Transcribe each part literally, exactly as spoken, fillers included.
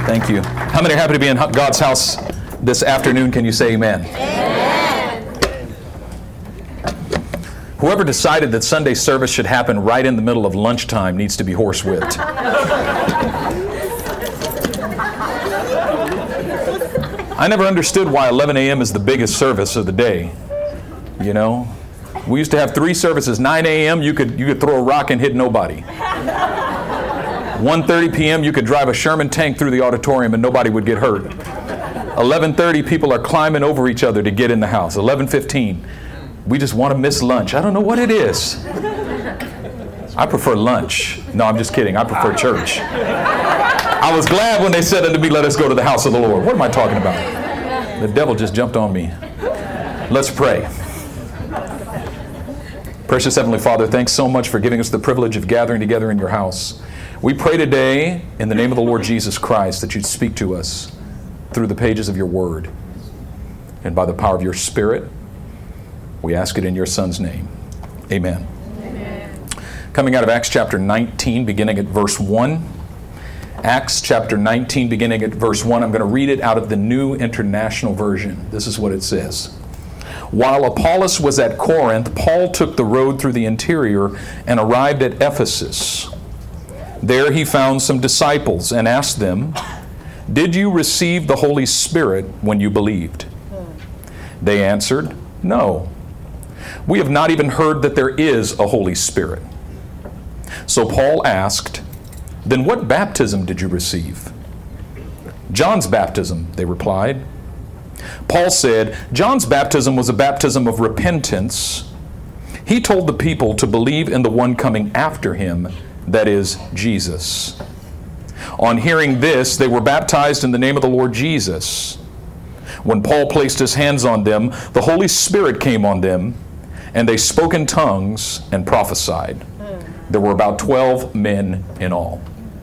Thank you. How many are happy to be in God's house this afternoon? Can you say amen? Amen. Whoever decided that Sunday service should happen right in the middle of lunchtime needs to be horsewhipped. I never understood why eleven a.m. is the biggest service of the day. You know, we used to have three services. nine a.m. you could you could throw a rock and hit nobody. one thirty p.m. you could drive a Sherman tank through the auditorium and nobody would get hurt. eleven thirty people are climbing over each other to get in the house. eleven fifteen we just want to miss lunch. I don't know what it is. I prefer lunch. No, I'm just kidding. I prefer church. I was glad when they said unto me, let us go to the house of the Lord. What am I talking about? The devil just jumped on me. Let's pray. Precious Heavenly Father, thanks so much for giving us the privilege of gathering together in your house. We pray today in the name of the Lord Jesus Christ that you'd speak to us through the pages of your word and by the power of your Spirit. We ask it in your Son's name. Amen. Amen. Coming out of Acts chapter nineteen, beginning at verse one. Acts chapter nineteen, beginning at verse one. I'm going to read it out of the New International Version. This is what it says. While Apollos was at Corinth, Paul took the road through the interior and arrived at Ephesus. There he found some disciples and asked them, "Did you receive the Holy Spirit when you believed?" They answered, "No. We have not even heard that there is a Holy Spirit." So Paul asked, "Then what baptism did you receive?" "John's baptism," they replied. Paul said, "John's baptism was a baptism of repentance. He told the people to believe in the one coming after him, that is, Jesus." On hearing this, they were baptized in the name of the Lord Jesus. When Paul placed his hands on them, the Holy Spirit came on them, and they spoke in tongues and prophesied. There were about twelve men in all.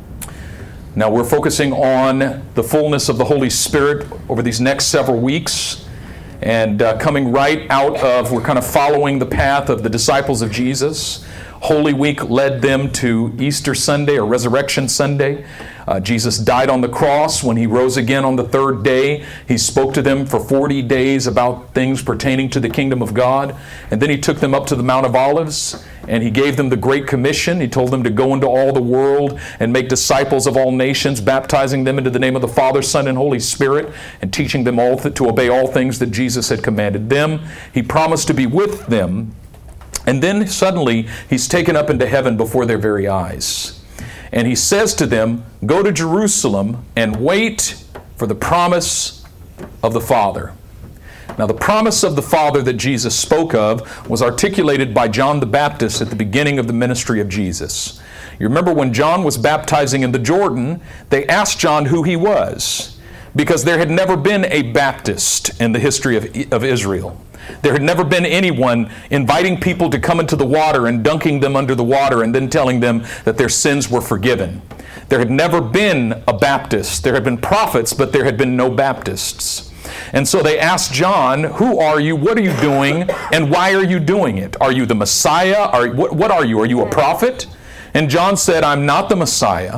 Now we're focusing on the fullness of the Holy Spirit over these next several weeks, and uh, coming right out of, we're kind of following the path of the disciples of Jesus. Holy Week led them to Easter Sunday or Resurrection Sunday. Uh, Jesus died on the cross. When he rose again on the third day, he spoke to them for forty days about things pertaining to the kingdom of God. And then he took them up to the Mount of Olives, and he gave them the Great Commission. He told them to go into all the world and make disciples of all nations, baptizing them into the name of the Father, Son, and Holy Spirit, and teaching them all th- to obey all things that Jesus had commanded them. He promised to be with them. And then suddenly, he's taken up into heaven before their very eyes. And he says to them, "Go to Jerusalem and wait for the promise of the Father." Now, the promise of the Father that Jesus spoke of was articulated by John the Baptist at the beginning of the ministry of Jesus. You remember when John was baptizing in the Jordan, they asked John who he was, because there had never been a Baptist in the history of, of Israel. There had never been anyone inviting people to come into the water and dunking them under the water and then telling them that their sins were forgiven. There had never been a Baptist. There had been prophets, but there had been no Baptists. And so they asked John, "Who are you? What are you doing? And why are you doing it? Are you the Messiah? Are, what, what are you? Are you a prophet?" And John said, "I'm not the Messiah.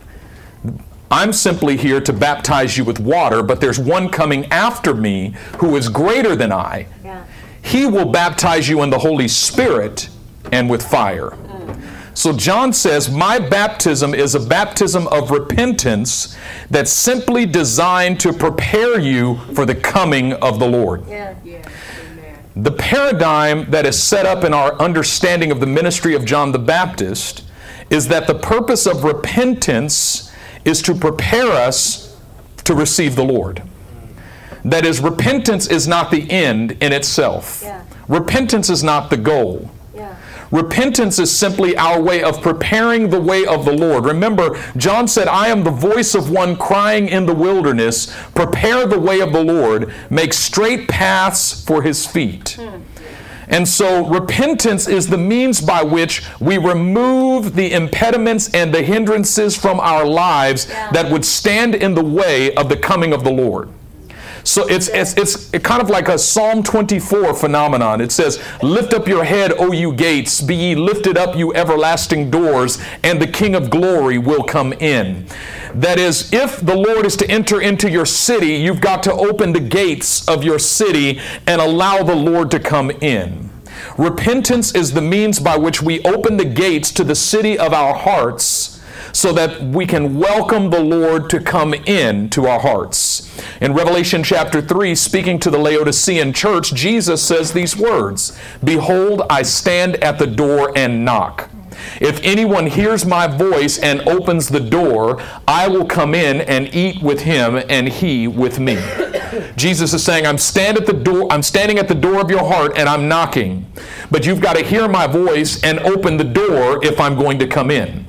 I'm simply here to baptize you with water, but there's one coming after me who is greater than I. Yeah. He will baptize you in the Holy Spirit and with fire." So John says, my baptism is a baptism of repentance that's simply designed to prepare you for the coming of the Lord. Yeah. Yeah. The paradigm that is set up in our understanding of the ministry of John the Baptist is that the purpose of repentance is to prepare us to receive the Lord. That is, repentance is not the end in itself. Yeah. Repentance is not the goal. Yeah. Repentance is simply our way of preparing the way of the Lord. Remember, John said, "I am the voice of one crying in the wilderness, prepare the way of the Lord, make straight paths for his feet." Hmm. And so repentance is the means by which we remove the impediments and the hindrances from our lives yeah. that would stand in the way of the coming of the Lord. So it's, it's, it's kind of like a Psalm twenty-four phenomenon. It says, lift up your head, O you gates, be ye lifted up, you everlasting doors, and the King of glory will come in. That is, if the Lord is to enter into your city, you've got to open the gates of your city and allow the Lord to come in. Repentance is the means by which we open the gates to the city of our hearts so that we can welcome the Lord to come in to our hearts. In Revelation chapter three, speaking to the Laodicean church, Jesus says these words, behold, I stand at the door and knock. If anyone hears my voice and opens the door, I will come in and eat with him and he with me. Jesus is saying, I'm stand at the door, I'm standing at the door of your heart and I'm knocking. But you've got to hear my voice and open the door if I'm going to come in.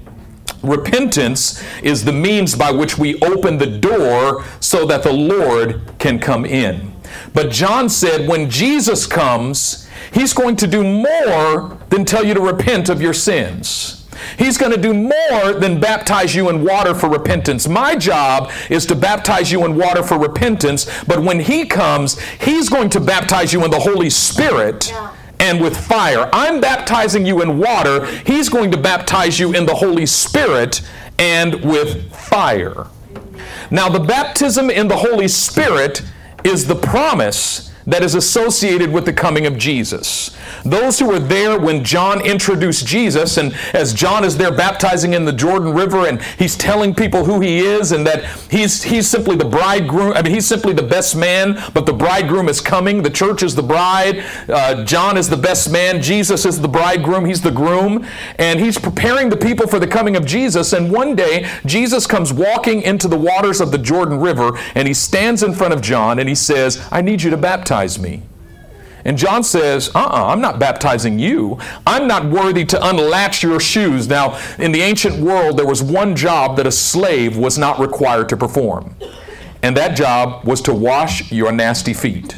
Repentance is the means by which we open the door so that the Lord can come in. But John said when Jesus comes, he's going to do more than tell you to repent of your sins. He's going to do more than baptize you in water for repentance. My job is to baptize you in water for repentance, but when he comes, he's going to baptize you in the Holy Spirit. Yeah. And with fire. I'm baptizing you in water. He's going to baptize you in the Holy Spirit and with fire. Now, the baptism in the Holy Spirit is the promise that is associated with the coming of Jesus. Those who were there when John introduced Jesus, and as John is there baptizing in the Jordan River, and he's telling people who he is and that he's he's simply the bridegroom. I mean, he's simply the best man, but the bridegroom is coming. The church is the bride. Uh, John is the best man. Jesus is the bridegroom. He's the groom. And he's preparing the people for the coming of Jesus. And one day, Jesus comes walking into the waters of the Jordan River, and he stands in front of John, and he says, I need you to baptize me. And John says, uh-uh, I'm not baptizing you. I'm not worthy to unlatch your shoes. Now, in the ancient world, there was one job that a slave was not required to perform. And that job was to wash your nasty feet.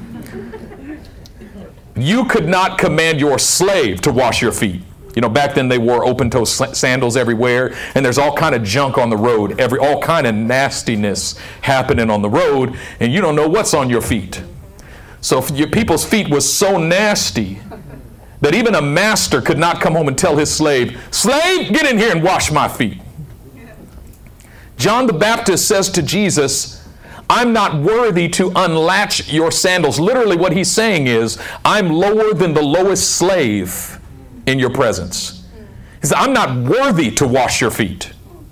You could not command your slave to wash your feet. You know, back then they wore open-toe sandals everywhere, and there's all kind of junk on the road, every all kind of nastiness happening on the road, and you don't know what's on your feet. So your people's feet was so nasty that even a master could not come home and tell his slave, slave, get in here and wash my feet. John the Baptist says to Jesus, I'm not worthy to unlatch your sandals. Literally what he's saying is, I'm lower than the lowest slave in your presence. He says, I'm not worthy to wash your feet.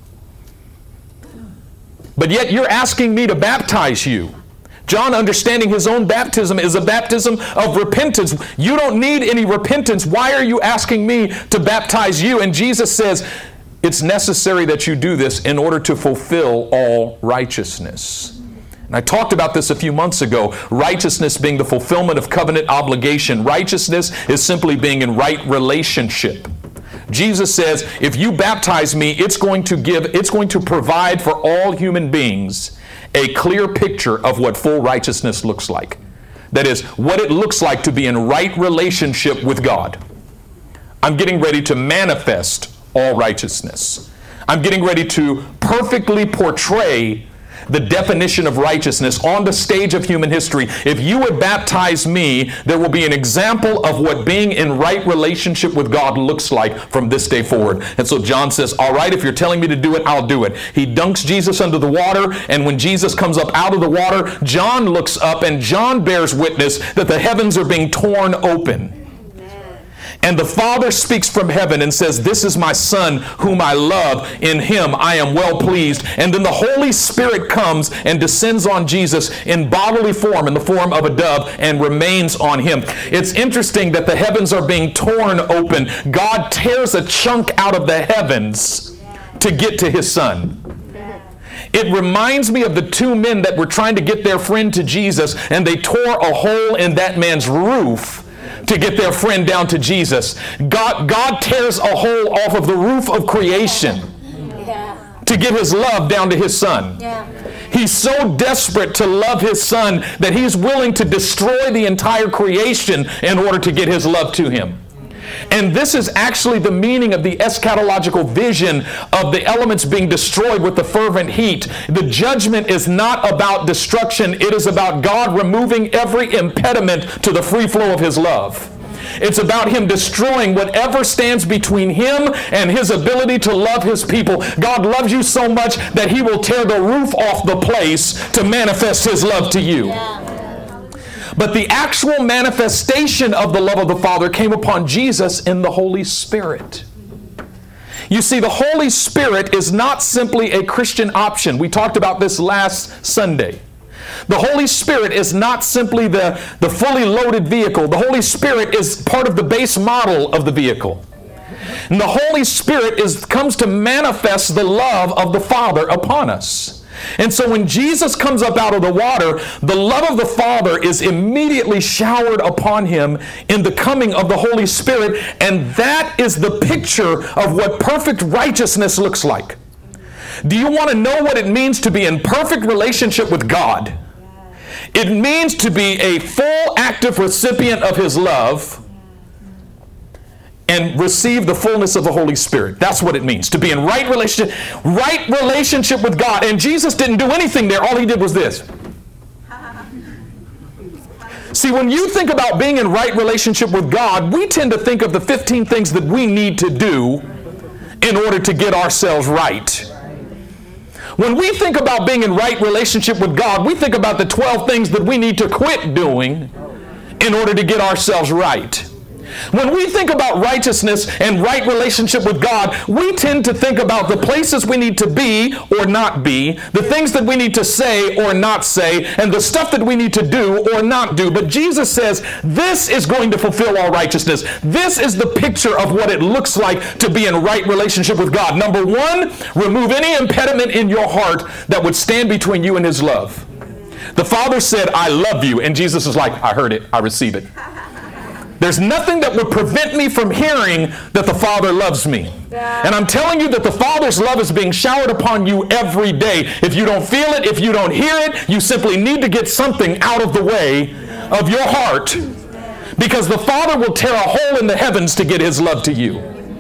But yet you're asking me to baptize you. John, understanding his own baptism is a baptism of repentance. You don't need any repentance. Why are you asking me to baptize you? And Jesus says, it's necessary that you do this in order to fulfill all righteousness. And I talked about this a few months ago. Righteousness being the fulfillment of covenant obligation. Righteousness is simply being in right relationship. Jesus says, if you baptize me, it's going to give, it's going to provide for all human beings a clear picture of what full righteousness looks like. That is, what it looks like to be in right relationship with God. I'm getting ready to manifest all righteousness. I'm getting ready to perfectly portray the definition of righteousness on the stage of human history. If you would baptize me, there will be an example of what being in right relationship with God looks like from this day forward. And so John says, all right, if you're telling me to do it, I'll do it. He dunks Jesus under the water, and when Jesus comes up out of the water, John looks up, and John bears witness that the heavens are being torn open. And the Father speaks from heaven and says, this is my Son whom I love. In him I am well pleased. And then the Holy Spirit comes and descends on Jesus in bodily form, in the form of a dove, and remains on him. It's interesting that the heavens are being torn open. God tears a chunk out of the heavens to get to his Son. It reminds me of the two men that were trying to get their friend to Jesus, and they tore a hole in that man's roof to get their friend down to Jesus. God, God tears a hole off of the roof of creation yeah. to get his love down to his Son. Yeah. He's so desperate to love his Son that he's willing to destroy the entire creation in order to get his love to him. And this is actually the meaning of the eschatological vision of the elements being destroyed with the fervent heat. The judgment is not about destruction. It is about God removing every impediment to the free flow of His love. It's about Him destroying whatever stands between Him and His ability to love His people. God loves you so much that He will tear the roof off the place to manifest His love to you. But the actual manifestation of the love of the Father came upon Jesus in the Holy Spirit. You see, the Holy Spirit is not simply a Christian option. We talked about this last Sunday. The Holy Spirit is not simply the, the fully loaded vehicle. The Holy Spirit is part of the base model of the vehicle. And the Holy Spirit is, comes to manifest the love of the Father upon us. And so when Jesus comes up out of the water, the love of the Father is immediately showered upon Him in the coming of the Holy Spirit. And that is the picture of what perfect righteousness looks like. Do you want to know what it means to be in perfect relationship with God? It means to be a full, active recipient of His love and receive the fullness of the Holy Spirit. That's what it means, to be in right relationship, right relationship with God. And Jesus didn't do anything there. All He did was this. See, when you think about being in right relationship with God, we tend to think of the fifteen things that we need to do in order to get ourselves right. When we think about being in right relationship with God, we think about the twelve things that we need to quit doing in order to get ourselves right. When we think about righteousness and right relationship with God, we tend to think about the places we need to be or not be, the things that we need to say or not say, and the stuff that we need to do or not do. But Jesus says this is going to fulfill all righteousness. This is the picture of what it looks like to be in right relationship with God. Number one, remove any impediment in your heart that would stand between you and His love. The Father said, I love you. And Jesus is like, I heard it. I receive it. There's nothing that would prevent me from hearing that the Father loves me. And I'm telling you that the Father's love is being showered upon you every day. If you don't feel it, if you don't hear it, you simply need to get something out of the way of your heart, because the Father will tear a hole in the heavens to get His love to you.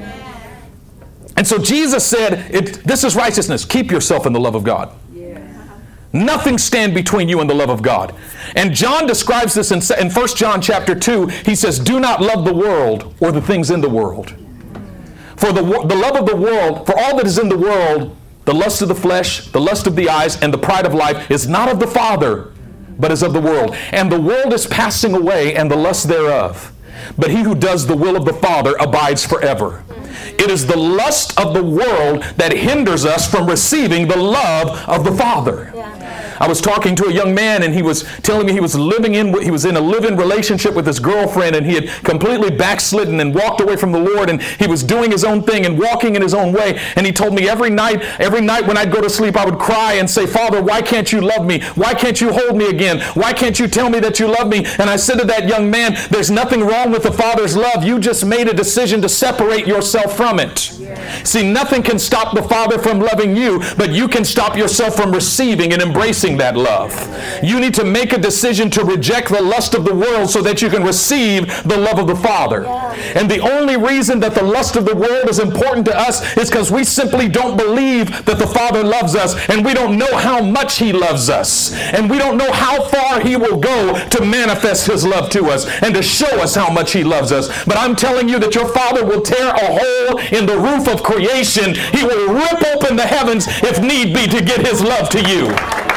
And so Jesus said, it, this is righteousness. Keep yourself in the love of God. Nothing stand between you and the love of God. And John describes this in, in First John chapter two. He says, do not love the world or the things in the world. For the, the love of the world, for all that is in the world, the lust of the flesh, the lust of the eyes, and the pride of life is not of the Father, but is of the world. And the world is passing away, and the lust thereof. But he who does the will of the Father abides forever. It is the lust of the world that hinders us from receiving the love of the Father. Yeah. I was talking to a young man, and he was telling me he was living in he was in a live-in relationship with his girlfriend, and he had completely backslidden and walked away from the Lord, and he was doing his own thing and walking in his own way. And he told me every night, every night when I'd go to sleep, I would cry and say, Father, why can't you love me? Why can't you hold me again? Why can't you tell me that you love me? And I said to that young man, there's nothing wrong with the Father's love. You just made a decision to separate yourself from it. Yeah. See, nothing can stop the Father from loving you, but you can stop yourself from receiving and embracing that love. You need to make a decision to reject the lust of the world so that you can receive the love of the Father. Yeah. And the only reason that the lust of the world is important to us is because we simply don't believe that the Father loves us, and we don't know how much He loves us, and we don't know how far He will go to manifest His love to us and to show us how much He loves us. But I'm telling you that your Father will tear a hole in the roof of creation. He will rip open the heavens if need be to get His love to you.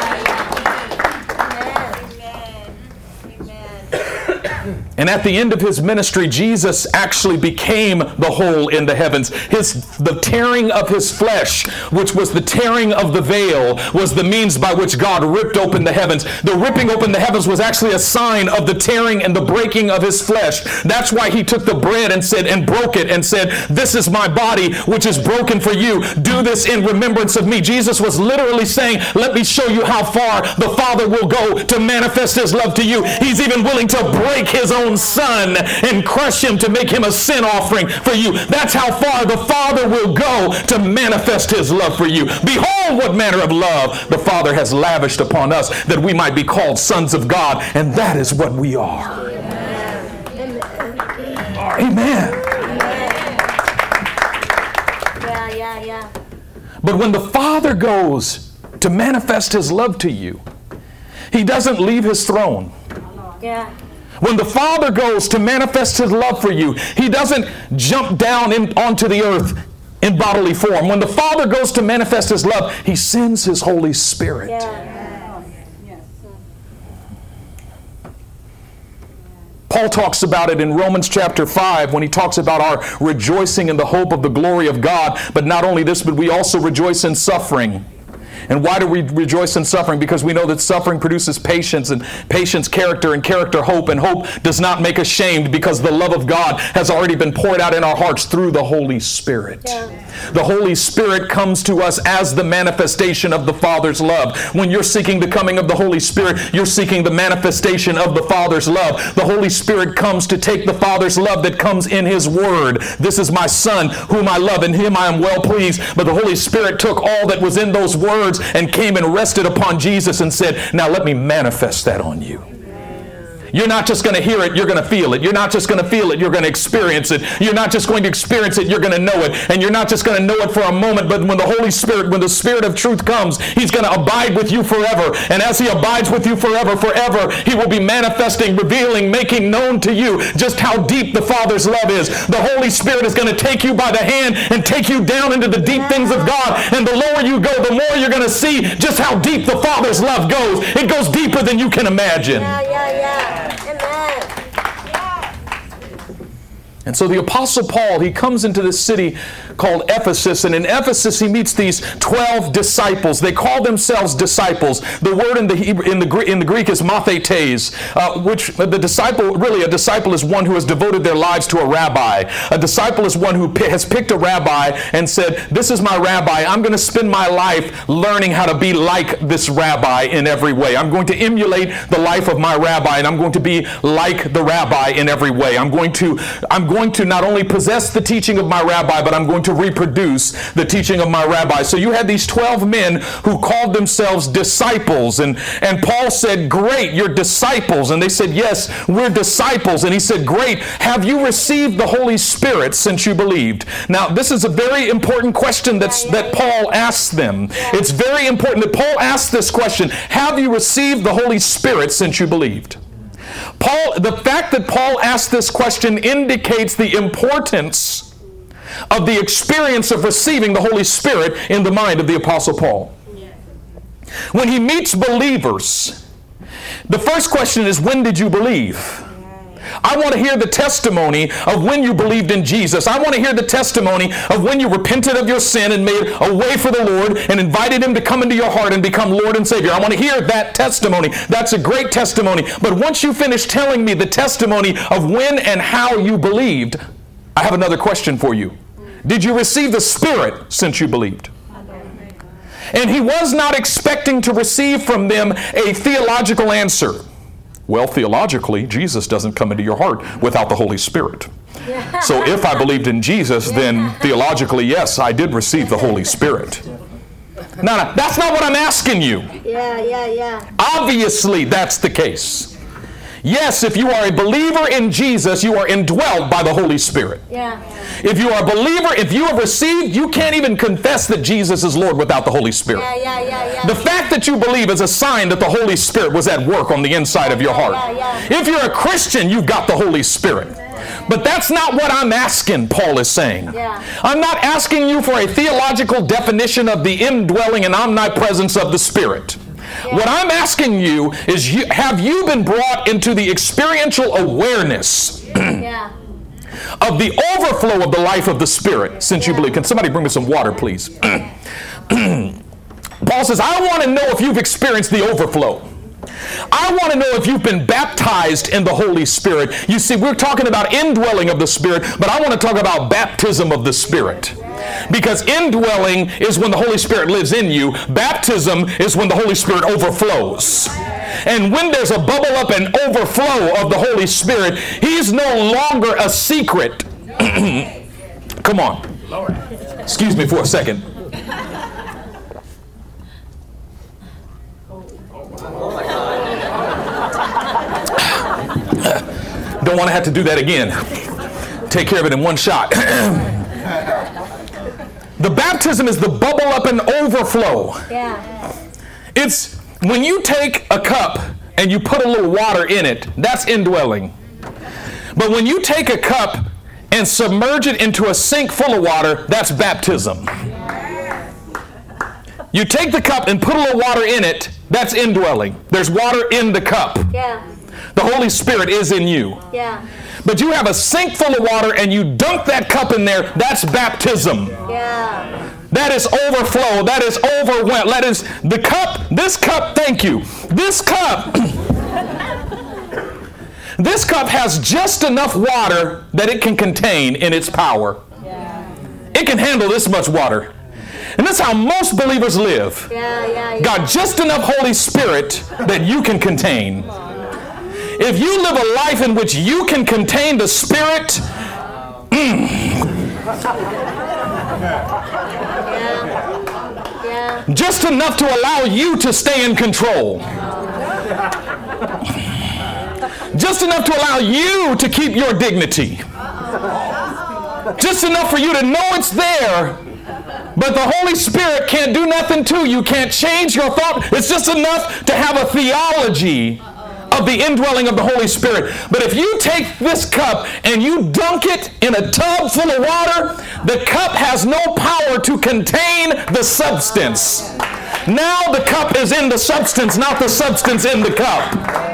And at the end of His ministry, Jesus actually became the hole in the heavens. His, the tearing of His flesh, which was the tearing of the veil, was the means by which God ripped open the heavens. The ripping open the heavens was actually a sign of the tearing and the breaking of His flesh. That's why He took the bread and said, and broke it and said, this is my body, which is broken for you. Do this in remembrance of me. Jesus was literally saying, let me show you how far the Father will go to manifest His love to you. He's even willing to break His own Son and crush Him to make Him a sin offering for you. That's how far the Father will go to manifest His love for you. Behold, what manner of love the Father has lavished upon us, that we might be called sons of God, and that is what we are. Amen. Amen. But when the Father goes to manifest his love to you, he doesn't leave his throne. Yeah. When the Father goes to manifest his love for you, he doesn't jump down in, onto the earth in bodily form. When the Father goes to manifest his love, he sends his Holy Spirit. Yeah. Paul talks about it in Romans chapter five when he talks about our rejoicing in the hope of the glory of God. But not only this, but we also rejoice in suffering. And why do we rejoice in suffering? Because we know that suffering produces patience, and patience character, and character hope, and hope does not make us ashamed, because the love of God has already been poured out in our hearts through the Holy Spirit. Yeah. The Holy Spirit comes to us as the manifestation of the Father's love. When you're seeking the coming of the Holy Spirit, you're seeking the manifestation of the Father's love. The Holy Spirit comes to take the Father's love that comes in his word. This is my Son whom I love, in him I am well pleased. But the Holy Spirit took all that was in those words and came and rested upon Jesus and said, now let me manifest that on you. You're not just going to hear it, you're going to feel it. You're not just going to feel it, you're going to experience it. You're not just going to experience it, you're going to know it. And you're not just going to know it for a moment, but when the Holy Spirit, when the Spirit of truth comes, he's going to abide with you forever. And as he abides with you forever, forever, he will be manifesting, revealing, making known to you just how deep the Father's love is. The Holy Spirit is going to take you by the hand and take you down into the deep things of God. And the lower you go, the more you're going to see just how deep the Father's love goes. It goes deeper than you can imagine. Yeah, yeah, yeah. And so the Apostle Paul, he comes into this city called Ephesus, and in Ephesus he meets these twelve disciples. They call themselves disciples. The word in the Hebrew, in the in the Greek is mathetes, uh, which the disciple, really a disciple is one who has devoted their lives to a rabbi. A disciple is one who p- has picked a rabbi and said, this is my rabbi. I'm going to spend my life learning how to be like this rabbi in every way. I'm going to emulate the life of my rabbi, and I'm going to be like the rabbi in every way. I'm going to, I'm going going to not only possess the teaching of my rabbi, but I'm going to reproduce the teaching of my rabbi. So you had these twelve men who called themselves disciples, and, and Paul said, great, you're disciples. And they said, yes, we're disciples. And he said, great, have you received the Holy Spirit since you believed? Now, this is a very important question that's, that Paul asks them. It's very important that Paul asks this question, have you received the Holy Spirit since you believed? Paul, the fact that Paul asked this question indicates the importance of the experience of receiving the Holy Spirit in the mind of the Apostle Paul. When he meets believers, the first question is, when did you believe? I want to hear the testimony of when you believed in Jesus. I want to hear the testimony of when you repented of your sin and made a way for the Lord and invited him to come into your heart and become Lord and Savior. I want to hear that testimony. That's a great testimony. But once you finish telling me the testimony of when and how you believed, I have another question for you. Did you receive the Spirit since you believed? And he was not expecting to receive from them a theological answer. Well, theologically, Jesus doesn't come into your heart without the Holy Spirit. Yeah. So if I believed in Jesus, then theologically, yes, I did receive the Holy Spirit. No, no, that's not what I'm asking you. Yeah, yeah, yeah. Obviously, that's the case. Yes, if you are a believer in Jesus, you are indwelt by the Holy Spirit. Yeah. If you are a believer, if you have received, you can't even confess that Jesus is Lord without the Holy Spirit. Yeah, yeah, yeah, yeah. The fact that you believe is a sign that the Holy Spirit was at work on the inside of your heart. Yeah, yeah. If you're a Christian, you've got the Holy Spirit. But that's not what I'm asking, Paul is saying. Yeah. I'm not asking you for a theological definition of the indwelling and omnipresence of the Spirit. Yeah. What I'm asking you is, you, have you been brought into the experiential awareness yeah. of the overflow of the life of the Spirit since yeah. you believe? Can somebody bring me some water, please? Paul says, I want to know if you've experienced the overflow. I want to know if you've been baptized in the Holy Spirit. You see, we're talking about indwelling of the Spirit, but I want to talk about baptism of the Spirit. Because indwelling is when the Holy Spirit lives in you. Baptism is when the Holy Spirit overflows. And when there's a bubble up and overflow of the Holy Spirit, He's no longer a secret. Come on. Excuse me for a second. Don't want to have to do that again. Take care of it in one shot. The The baptism is the bubble up and overflow. Yeah. It's when you take a cup and you put a little water in it, that's indwelling. But when you take a cup and submerge it into a sink full of water, that's baptism. You take the cup and put a little water in it, that's indwelling. There's water in the cup. Yeah. The Holy Spirit is in you. Yeah. But you have a sink full of water and you dunk that cup in there, that's baptism. Yeah. That is overflow. That is overwhelmed. That is the cup. This cup, thank you. This cup, this cup has just enough water that it can contain in its power. Yeah. It can handle this much water. And that's how most believers live. Yeah, yeah, yeah. Got just enough Holy Spirit that you can contain. If you live a life in which you can contain the Spirit, mm, Yeah. Yeah. just enough to allow you to stay in control. Just enough to allow you to keep your dignity. Just enough for you to know it's there, but the Holy Spirit can't do nothing to you, can't change your thought. It's just enough to have a theology of the indwelling of the Holy Spirit. But if you take this cup and you dunk it in a tub full of water, the cup has no power to contain the substance. Now the cup is in the substance, not the substance in the cup.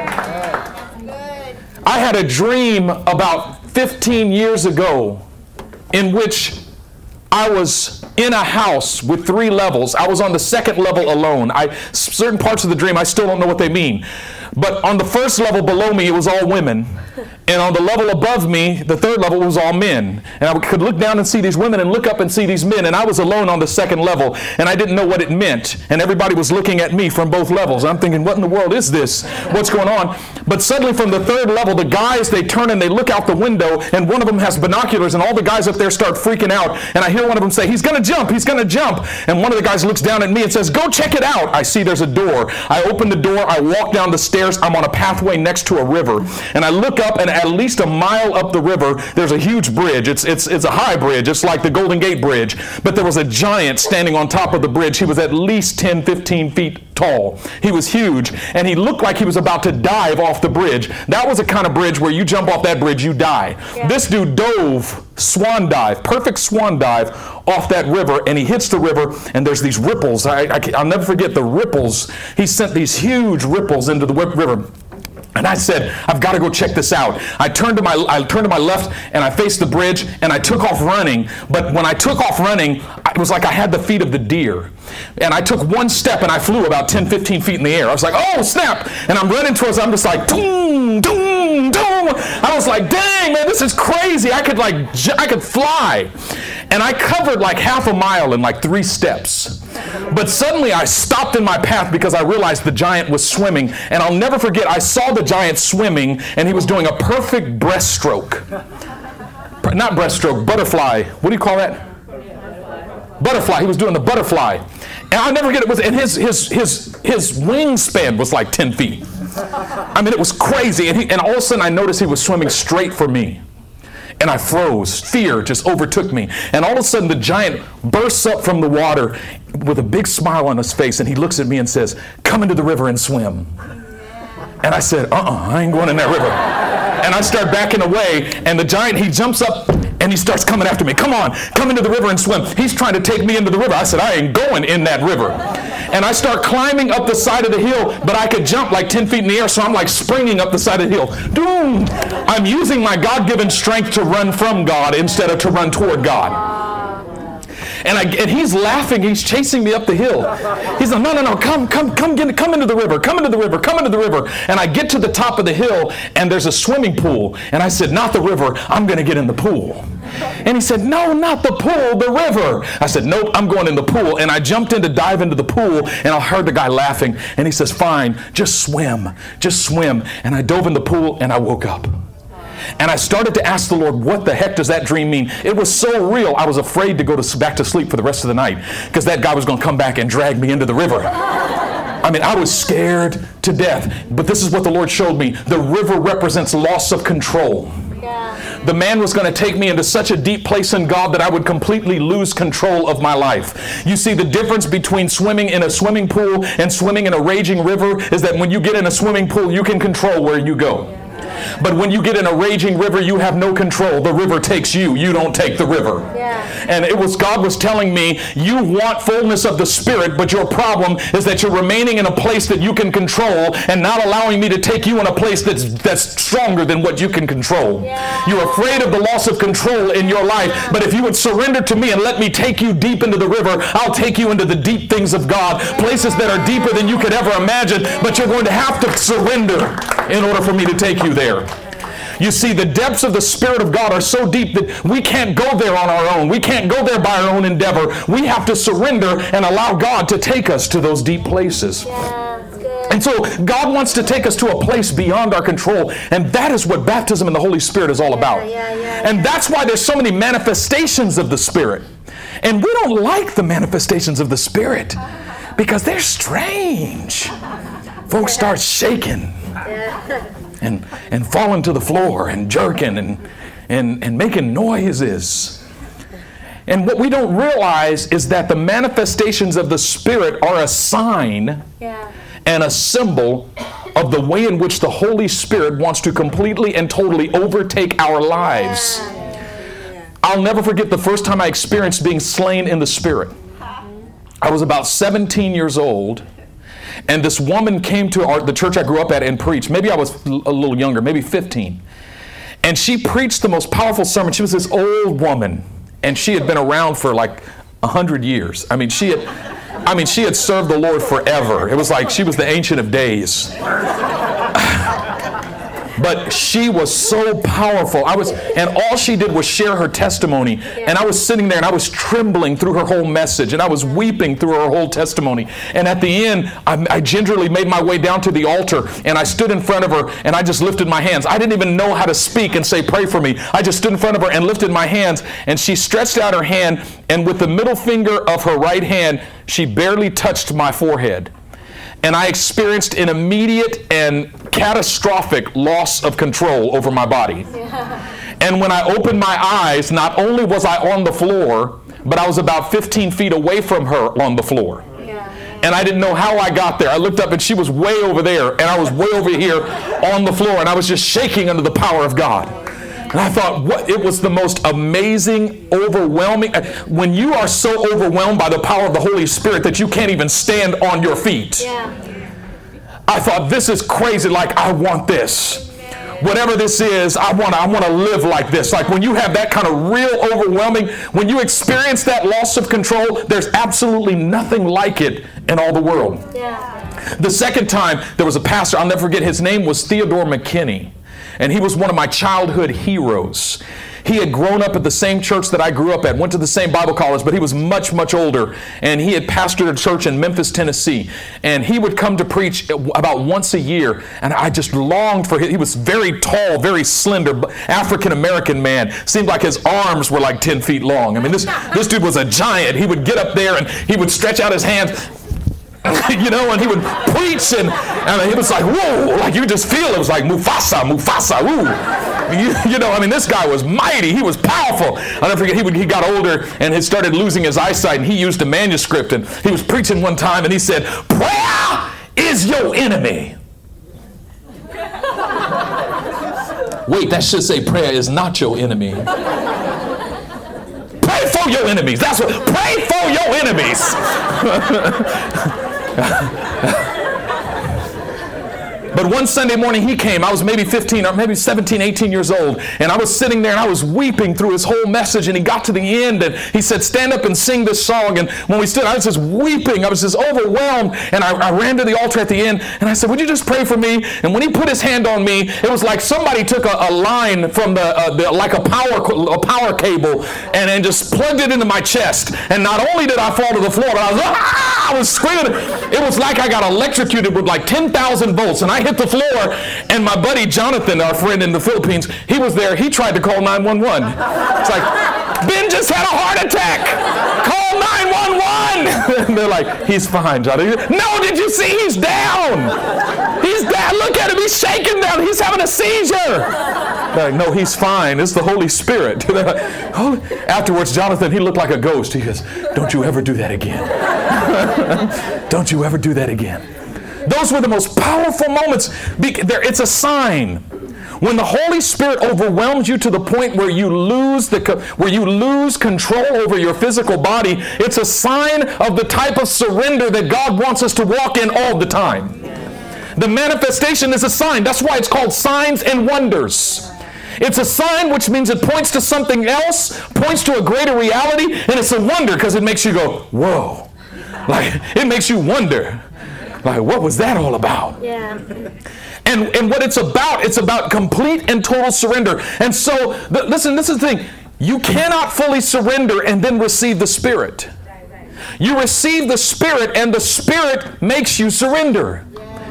I had a dream about fifteen years ago in which I was in a house with three levels. I was on the second level alone. I, certain parts of the dream, I still don't know what they mean. But on the first level below me, it was all women. And on the level above me, the third level, was all men. And I could look down and see these women and look up and see these men. And I was alone on the second level. And I didn't know what it meant. And everybody was looking at me from both levels. I'm thinking, what in the world is this? What's going on? But suddenly from the third level, the guys, they turn and they look out the window. And one of them has binoculars. And all the guys up there start freaking out. And I hear one of them say, he's going to jump. He's going to jump. And one of the guys looks down at me and says, go check it out. I see there's a door. I open the door. I walk down the stairs. I'm on a pathway next to a river. And I look up, and at least a mile up the river, there's a huge bridge. It's, it's, it's a high bridge. It's like the Golden Gate Bridge. But there was a giant standing on top of the bridge. He was at least ten, fifteen feet tall. He was huge. And he looked like he was about to dive off the bridge. That was a kind of bridge where you jump off that bridge, you die. Yeah. This dude dove, swan dive, perfect swan dive off that river, and he hits the river, and there's these ripples. I, I, I'll never forget the ripples. He sent these huge ripples into the river. And I said, I've got to go check this out. I turned to my I turned to my left, and I faced the bridge, and I took off running. But when I took off running, it was like I had the feet of the deer. And I took one step, and I flew about ten, fifteen feet in the air. I was like, oh, snap. And I'm running towards, I'm just like, doom, doom, doom. I was like, dang, man, this is crazy. I could like, I could fly. And I covered like half a mile in like three steps. But suddenly I stopped in my path because I realized the giant was swimming. And I'll never forget, I saw the giant swimming, and he was doing a perfect breaststroke. Not breaststroke, butterfly. What do you call that? Butterfly. He was doing the butterfly. And I'll never forget it was, and his his his his wingspan was like ten feet. I mean, it was crazy. And, he, and all of a sudden I noticed he was swimming straight for me. And I froze. Fear just overtook me. And all of a sudden the giant bursts up from the water with a big smile on his face, and he looks at me and says, come into the river and swim. And I said, uh-uh, I ain't going in that river. And I start backing away, and the giant, he jumps up and he starts coming after me. Come on, come into the river and swim. He's trying to take me into the river. I said, I ain't going in that river. And I start climbing up the side of the hill, but I could jump like ten feet in the air, so I'm like springing up the side of the hill. Doom! I'm using my God-given strength to run from God instead of to run toward God. And, I, and he's laughing. He's chasing me up the hill. He's like, no, no, no, come, come, come, get, come into the river, come into the river, come into the river. And I get to the top of the hill, and there's a swimming pool. And I said, not the river, I'm going to get in the pool. And he said, no, not the pool, the river. I said, nope, I'm going in the pool. And I jumped in to dive into the pool, and I heard the guy laughing. And he says, fine, just swim, just swim. And I dove in the pool, and I woke up. And I started to ask the Lord, what the heck does that dream mean? It was so real, I was afraid to go to, back to sleep for the rest of the night, because that guy was going to come back and drag me into the river. I mean, I was scared to death. But this is what the Lord showed me. The river represents loss of control. Yeah. the man was going to take me into such a deep place in God that I would completely lose control of my life. You see, the difference between swimming in a swimming pool and swimming in a raging river is that when you get in a swimming pool, you can control where you go. But when you get in a raging river, you have no control. The river takes you. You don't take the river. Yeah. And it was God was telling me, you want fullness of the Spirit, but your problem is that you're remaining in a place that you can control and not allowing me to take you in a place that's that's stronger than what you can control. Yeah. You're afraid of the loss of control in your life, but if you would surrender to me and let me take you deep into the river, I'll take you into the deep things of God, places that are deeper than you could ever imagine, but you're going to have to surrender in order for me to take you there. You see, the depths of the Spirit of God are so deep that we can't go there on our own. We can't go there by our own endeavor. We have to surrender and allow God to take us to those deep places. Yeah, that's good. And so God wants to take us to a place beyond our control, and that is what baptism in the Holy Spirit is all about. Yeah, yeah, yeah, and yeah. that's why there's so many manifestations of the Spirit. And we don't like the manifestations of the Spirit because they're strange. Folks start shaking. Yeah. And, and falling to the floor and jerking and, and, and making noises. And what we don't realize is that the manifestations of the Spirit are a sign Yeah. and a symbol of the way in which the Holy Spirit wants to completely and totally overtake our lives. I'll never forget the first time I experienced being slain in the Spirit. I was about seventeen years old. And this woman came to our, the church I grew up at and preached. Maybe I was a little younger, maybe fifteen. And she preached the most powerful sermon. She was this old woman, and she had been around for like a hundred years. I mean, she had, I mean, she had served the Lord forever. It was like she was the Ancient of Days. But she was so powerful. I was, and all she did was share her testimony. And I was sitting there and I was trembling through her whole message, and I was weeping through her whole testimony. And at the end, I, I gingerly made my way down to the altar, and I stood in front of her and I just lifted my hands. I didn't even know how to speak and say, pray for me. I just stood in front of her and lifted my hands, and she stretched out her hand, and with the middle finger of her right hand, she barely touched my forehead. And I experienced an immediate and catastrophic loss of control over my body. Yeah. And when I opened my eyes, not only was I on the floor, but I was about fifteen feet away from her on the floor. Yeah. And I didn't know how I got there. I looked up and she was way over there, and I was way over here on the floor, and I was just shaking under the power of God. And I thought, what? It was the most amazing, overwhelming. When you are so overwhelmed by the power of the Holy Spirit that you can't even stand on your feet. Yeah. I thought, this is crazy. Like, I want this. Whatever this is, I want to I want to live like this. Like when you have that kind of real overwhelming, when you experience that loss of control, there's absolutely nothing like it in all the world. Yeah. The second time, there was a pastor, I'll never forget, his name was Theodore McKinney. And he was one of my childhood heroes. He had grown up at the same church that I grew up at, went to the same Bible college, but he was much, much older. And he had pastored a church in Memphis, Tennessee. And he would come to preach about once a year. And I just longed for him. He was very tall, very slender, African-American man. Seemed like his arms were like ten feet long. I mean, this, this dude was a giant. He would get up there and he would stretch out his hands. You know, and he would preach, and, and it was like, whoa, like you just feel it was like Mufasa, Mufasa, woo. You, you know, I mean, this guy was mighty. He was powerful. I'll never forget, he, would, he got older and had started losing his eyesight, and he used a manuscript, and he was preaching one time, and he said, prayer is your enemy. Wait, that should say prayer is not your enemy. Pray for your enemies. That's what, pray for your enemies. But one Sunday morning he came. I was maybe fifteen or maybe seventeen, eighteen years old. And I was sitting there and I was weeping through his whole message. And he got to the end and he said, stand up and sing this song. And when we stood, I was just weeping. I was just overwhelmed. And I, I ran to the altar at the end and I said, would you just pray for me? And when he put his hand on me, it was like somebody took a, a line from the, uh, the like a power a power cable and, and just plugged it into my chest. And not only did I fall to the floor, but I was, ah! I was screaming. It was like I got electrocuted with like ten thousand volts. And I hit the floor, and my buddy Jonathan, our friend in the Philippines, he was there. He tried to call nine one one. It's like, Ben just had a heart attack. Call nine one one. And they're like, he's fine, Jonathan. No, did you see? He's down. He's down. Look at him. He's shaking down. He's having a seizure. Like, no, he's fine. It's the Holy Spirit. Afterwards, Jonathan, he looked like a ghost. He goes, don't you ever do that again. Don't you ever do that again. Those were the most powerful moments. It's a sign. When the Holy Spirit overwhelms you to the point where you lose the where you lose control over your physical body, it's a sign of the type of surrender that God wants us to walk in all the time. The manifestation is a sign. That's why it's called signs and wonders. It's a sign, which means it points to something else, points to a greater reality, and it's a wonder because it makes you go, whoa. Like, it makes you wonder. Like, what was that all about? Yeah. And, and what it's about, it's about complete and total surrender. And so, th- listen, this is the thing. You cannot fully surrender and then receive the Spirit. You receive the Spirit, and the Spirit makes you surrender.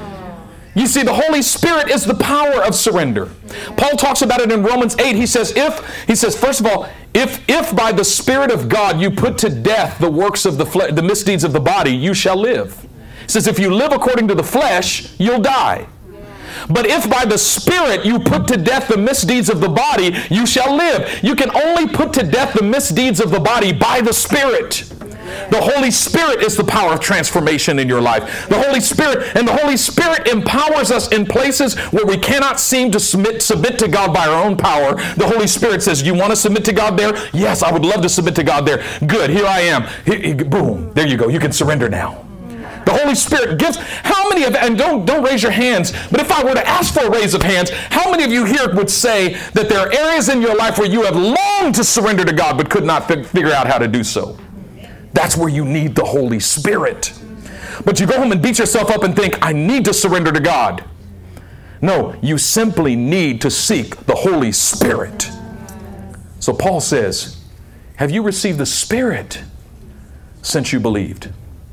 You see, the Holy Spirit is the power of surrender. Paul talks about it in Romans eight. He says, if, he says, first of all, if, if by the Spirit of God you put to death the works of the flesh, the misdeeds of the body, you shall live. He says, if you live according to the flesh, you'll die. But if by the Spirit you put to death the misdeeds of the body, you shall live. You can only put to death the misdeeds of the body by the Spirit. The Holy Spirit is the power of transformation in your life. The Holy Spirit, and the Holy Spirit empowers us in places where we cannot seem to submit, submit to God by our own power. The Holy Spirit says, you want to submit to God there? Yes, I would love to submit to God there. Good, here I am. He, he, boom, there you go. You can surrender now. The Holy Spirit gives, how many of, and don't, don't raise your hands, but if I were to ask for a raise of hands, how many of you here would say that there are areas in your life where you have longed to surrender to God but could not fi- figure out how to do so? That's where you need the Holy Spirit. But you go home and beat yourself up and think, I need to surrender to God. No, you simply need to seek the Holy Spirit. So Paul says, have you received the Spirit since you believed?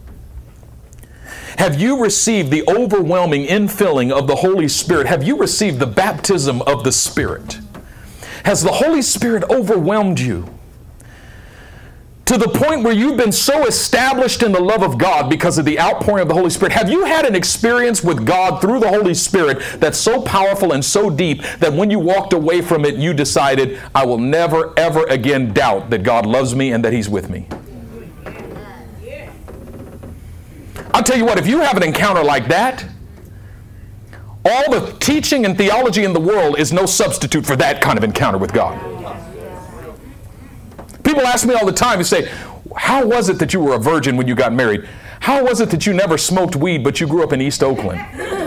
Have you received the overwhelming infilling of the Holy Spirit? Have you received the baptism of the Spirit? Has the Holy Spirit overwhelmed you to the point where you've been so established in the love of God because of the outpouring of the Holy Spirit? Have you had an experience with God through the Holy Spirit that's so powerful and so deep that when you walked away from it, you decided, I will never, ever again doubt that God loves me and that He's with me? I'll tell you what, if you have an encounter like that, all the teaching and theology in the world is no substitute for that kind of encounter with God. People ask me all the time, you say, how was it that you were a virgin when you got married? How was it that you never smoked weed but you grew up in East Oakland?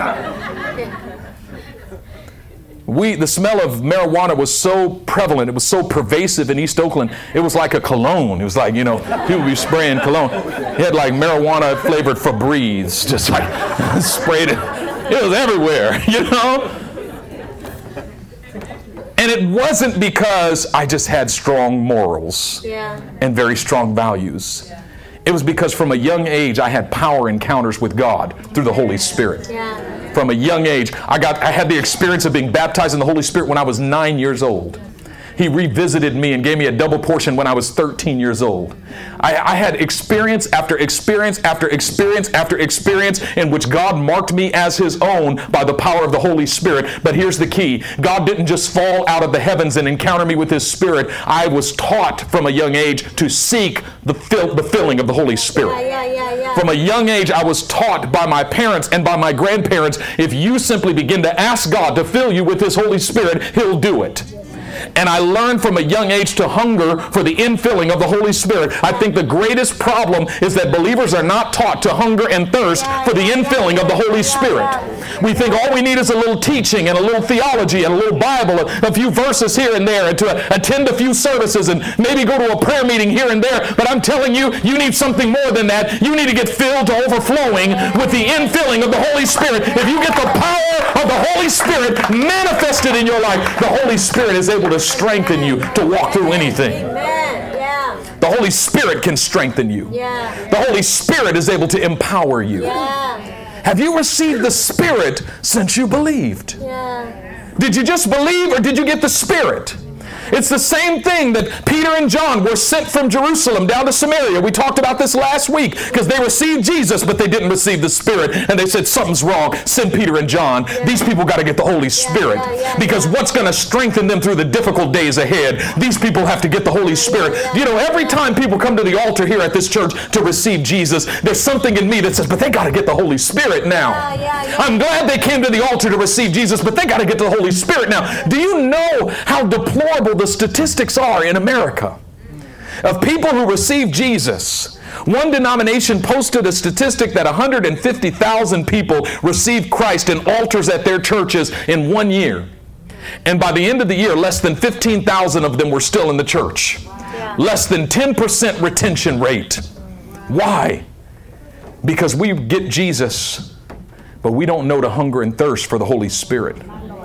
We, the smell of marijuana was so prevalent, it was so pervasive in East Oakland, it was like a cologne. It was like, you know, people would be spraying cologne. It had like marijuana flavored Febreze, just like sprayed it. It was everywhere, you know? And it wasn't because I just had strong morals Yeah. and very strong values. It was because from a young age I had power encounters with God through the Holy Spirit. Yeah. From a young age, I got I had the experience of being baptized in the Holy Spirit when I was nine years old. He revisited me and gave me a double portion when I was thirteen years old. I, I had experience after experience after experience after experience in which God marked me as His own by the power of the Holy Spirit. But here's the key. God didn't just fall out of the heavens and encounter me with His Spirit. I was taught from a young age to seek the, fill, the filling of the Holy Spirit. Yeah, yeah, yeah, yeah. From a young age, I was taught by my parents and by my grandparents, if you simply begin to ask God to fill you with His Holy Spirit, He'll do it. And I learned from a young age to hunger for the infilling of the Holy Spirit. I think the greatest problem is that believers are not taught to hunger and thirst for the infilling of the Holy Spirit. We think all we need is a little teaching and a little theology and a little Bible, a, a few verses here and there, and to uh, attend a few services and maybe go to a prayer meeting here and there. But I'm telling you, you need something more than that. You need to get filled to overflowing with the infilling of the Holy Spirit. If you get the power of the Holy Spirit manifested in your life, the Holy Spirit is able to strengthen you to walk through anything. Amen. Yeah. The Holy Spirit can strengthen you. Yeah. The Holy Spirit is able to empower you. Yeah. Have you received the Spirit since you believed? Yeah. Did you just believe or did you get the Spirit? It's the same thing that Peter and John were sent from Jerusalem down to Samaria. We talked about this last week because they received Jesus, but they didn't receive the Spirit. And they said, something's wrong. Send Peter and John. Yeah. These people got to get the Holy Spirit. Yeah, yeah, yeah, because yeah. what's going to strengthen them through the difficult days ahead? These people have to get the Holy Spirit. Yeah, yeah, you know, every time people come to the altar here at this church to receive Jesus, there's something in me that says, but they got to get the Holy Spirit now. Yeah, yeah, yeah. I'm glad they came to the altar to receive Jesus, but they got to get the Holy Spirit now. Do you know how deplorable the statistics are in America of people who receive Jesus? One denomination posted a statistic that one hundred fifty thousand people received Christ in altars at their churches in one year. And by the end of the year, less than fifteen thousand of them were still in the church. Yeah. Less than ten percent retention rate. Why? Because we get Jesus, but we don't know to hunger and thirst for the Holy Spirit.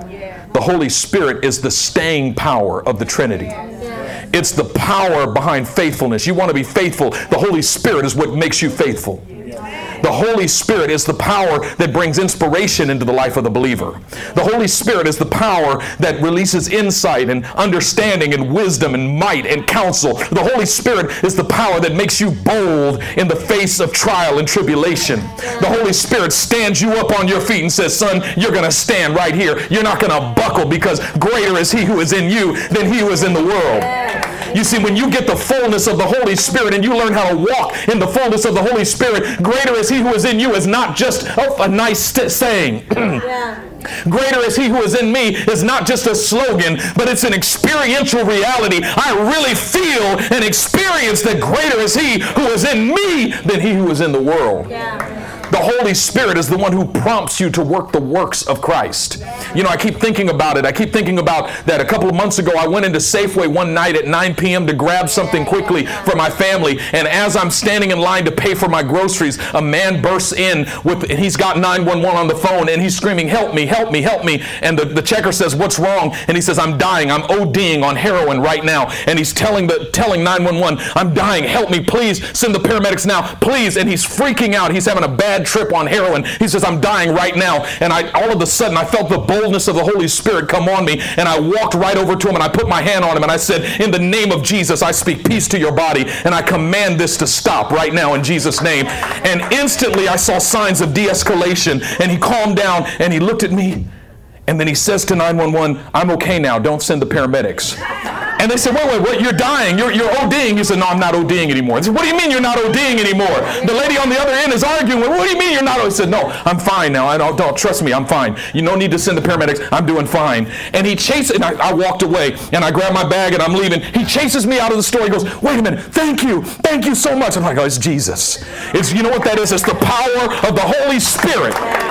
The Holy Spirit is the staying power of the Trinity. It's the power behind faithfulness. You want to be faithful. The Holy Spirit is what makes you faithful. The Holy Spirit is the power that brings inspiration into the life of the believer. The Holy Spirit is the power that releases insight and understanding and wisdom and might and counsel. The Holy Spirit is the power that makes you bold in the face of trial and tribulation. The Holy Spirit stands you up on your feet and says, son, you're going to stand right here. You're not going to buckle because greater is He who is in you than he who is in the world. You see, when you get the fullness of the Holy Spirit and you learn how to walk in the fullness of the Holy Spirit, greater is He who is in you is not just oh, a nice st- saying. Yeah. Greater is He who is in me is not just a slogan, but it's an experiential reality. I really feel and experience that greater is He who is in me than he who is in the world. Yeah. The Holy Spirit is the one who prompts you to work the works of Christ. You know, I keep thinking about it. I keep thinking about that a couple of months ago, I went into Safeway one night at nine p.m. to grab something quickly for my family. And as I'm standing in line to pay for my groceries, a man bursts in with, and he's got nine one one on the phone, and he's screaming, help me, help me, help me. And the, the checker says, what's wrong? And he says, I'm dying. I'm ODing on heroin right now. And he's telling the telling nine one one, I'm dying. Help me, please. Send the paramedics now, please. And he's freaking out. He's having a bad trip on heroin. He says, I'm dying right now. And I all of a sudden I felt the boldness of the Holy Spirit come on me, and I walked right over to him and I put my hand on him and I said, in the name of Jesus, I speak peace to your body and I command this to stop right now in Jesus' name. And instantly I saw signs of de-escalation, and he calmed down and he looked at me, and then he says to nine one one, I'm okay now, don't send the paramedics. And they said, wait, wait, wait, you're dying, you're, you're ODing. He said, no, I'm not ODing anymore. I said, what do you mean you're not ODing anymore? The lady on the other end is arguing, well, what do you mean you're not? He said, no, I'm fine now. I don't, don't trust me, I'm fine. You don't need to send the paramedics, I'm doing fine. And he chased, and I, I walked away, and I grabbed my bag, and I'm leaving. He chases me out of the store. He goes, wait a minute, thank you, thank you so much. I'm like, oh, it's Jesus. It's, you know what that is? It's the power of the Holy Spirit.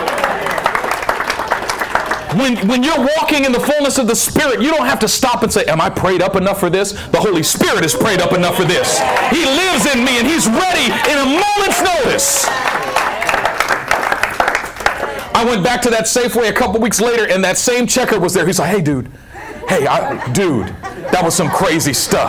When, when you're walking in the fullness of the Spirit, you don't have to stop and say, am I prayed up enough for this? The Holy Spirit is prayed up enough for this. He lives in me, and He's ready in a moment's notice. I went back to that Safeway a couple weeks later, and that same checker was there. He's like, hey, dude, hey, I, dude, that was some crazy stuff.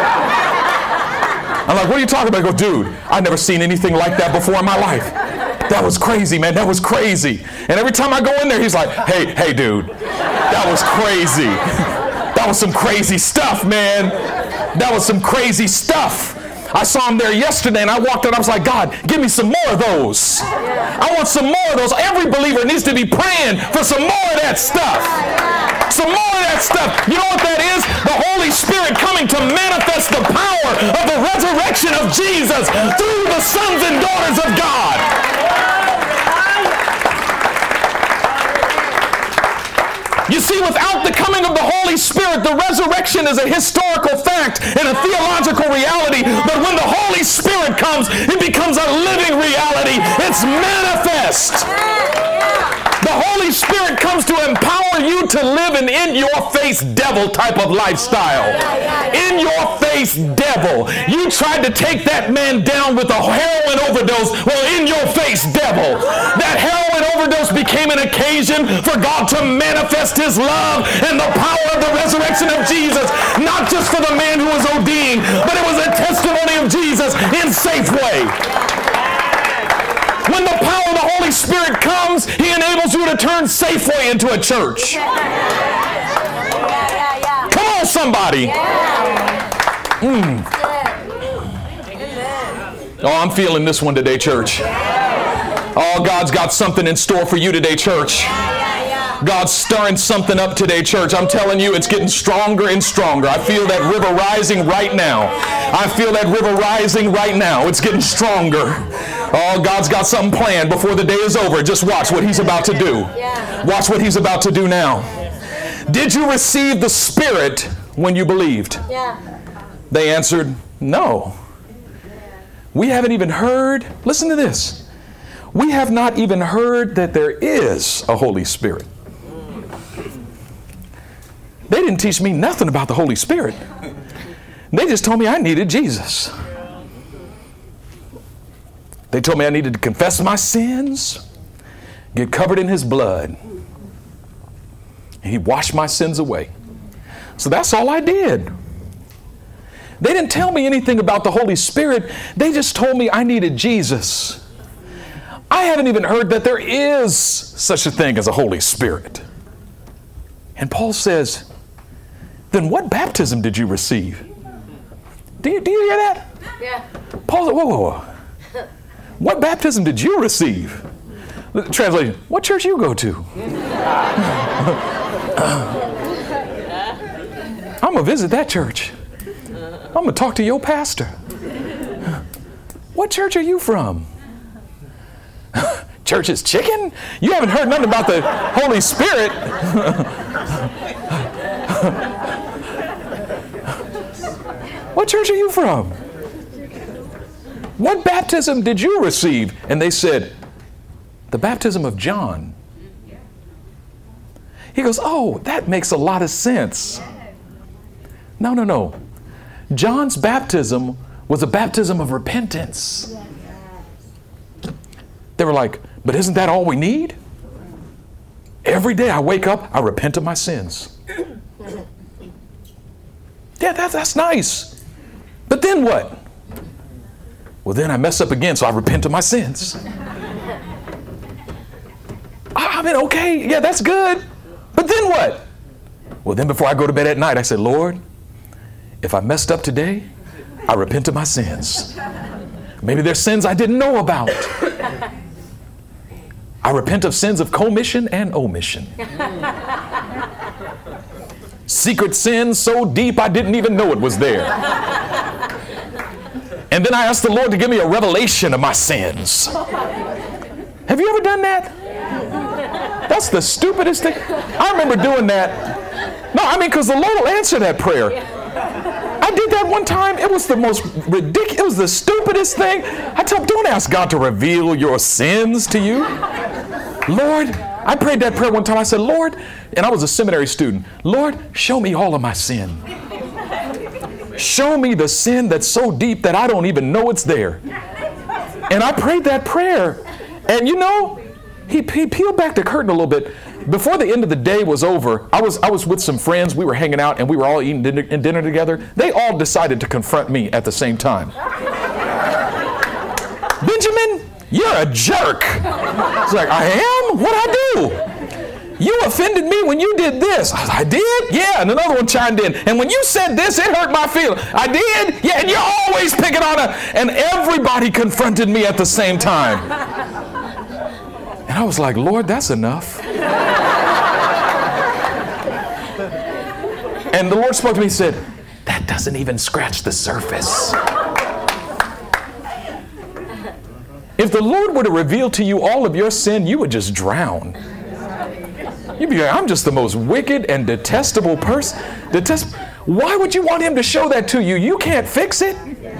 I'm like, what are you talking about? I go, dude, I've never seen anything like that before in my life. That was crazy, man. That was crazy. And every time I go in there, he's like, hey, hey, dude, that was crazy. That was some crazy stuff, man. That was some crazy stuff. I saw him there yesterday, and I walked out, I was like, God, give me some more of those. I want some more of those. Every believer needs to be praying for some more of that stuff. Some more of that stuff. You know what that is? The Holy Spirit coming to manifest the power of the resurrection of Jesus through the sons and daughters of God. You see, without the coming of the Holy Spirit, the resurrection is a historical fact and a theological reality. But when the Holy Spirit comes, it becomes a living reality. It's manifest. The Holy Spirit comes to empower you to live an in-your-face devil type of lifestyle. In-your-face devil. You tried to take that man down with a heroin overdose. Well, in-your-face devil. That heroin overdose became an occasion for God to manifest His love and the power of the resurrection of Jesus. Not just for the man who was ODing, but it was a testimony of Jesus in Safeway. When the power of the Holy Spirit comes, He enables you to turn Safeway into a church. Come on, somebody. Mm. Oh, I'm feeling this one today, church. Oh, God's got something in store for you today, church. God's stirring something up today, church. I'm telling you, it's getting stronger and stronger. I feel that river rising right now. I feel that river rising right now. It's getting stronger. Oh, God's got something planned before the day is over. Just watch what he's about to do. Watch what he's about to do now. Did you receive the Spirit when you believed? Yeah. They answered, no. We haven't even heard. Listen to this. We have not even heard that there is a Holy Spirit. They didn't teach me nothing about the Holy Spirit. They just told me I needed Jesus. They told me I needed to confess my sins, get covered in his blood. And he washed my sins away. So that's all I did. They didn't tell me anything about the Holy Spirit. They just told me I needed Jesus. I haven't even heard that there is such a thing as a Holy Spirit. And Paul says, then what baptism did you receive? Do you, do you hear that? Yeah. Paul said, whoa, whoa, whoa. What baptism did you receive? Translation, what church you go to? I'm going to visit that church. I'm going to talk to your pastor. What church are you from? Church is chicken? You haven't heard nothing about the Holy Spirit. What church are you from? What baptism did you receive? And they said, the baptism of John. He goes, oh, that makes a lot of sense. No, no, no. John's baptism was a baptism of repentance. They were like, but isn't that all we need? Every day I wake up, I repent of my sins. Yeah, that, that's nice. But then what? Well, then I mess up again, so I repent of my sins. I mean, okay, yeah, that's good. But then what? Well, then before I go to bed at night, I say, Lord, if I messed up today, I repent of my sins. Maybe there's sins I didn't know about. I repent of sins of commission and omission. Secret sin so deep I didn't even know it was there. And then I ask the Lord to give me a revelation of my sins. Have you ever done that? That's the stupidest thing. I remember doing that. No, I mean, because the Lord will answer that prayer. I did that one time. It was the most ridiculous, it was the stupidest thing. I tell him, don't ask God to reveal your sins to you. Lord, I prayed that prayer one time. I said, Lord, and I was a seminary student, Lord, show me all of my sin. Show me the sin that's so deep that I don't even know it's there. And I prayed that prayer. And you know, he, he peeled back the curtain a little bit. Before the end of the day was over, I was I was with some friends. We were hanging out and we were all eating dinner, dinner together. They all decided to confront me at the same time. Benjamin, you're a jerk. It's like, I am? What'd I do? You offended me when you did this. I, I did? Yeah. And another one chimed in. And when you said this, it hurt my feelings. I did? Yeah. And you're always picking on a... And everybody confronted me at the same time. And I was like, Lord, that's enough. And the Lord spoke to me and said, that doesn't even scratch the surface. If the Lord were to reveal to you all of your sin, you would just drown. You'd be like, I'm just the most wicked and detestable person. Detest- Why would you want him to show that to you? You can't fix it.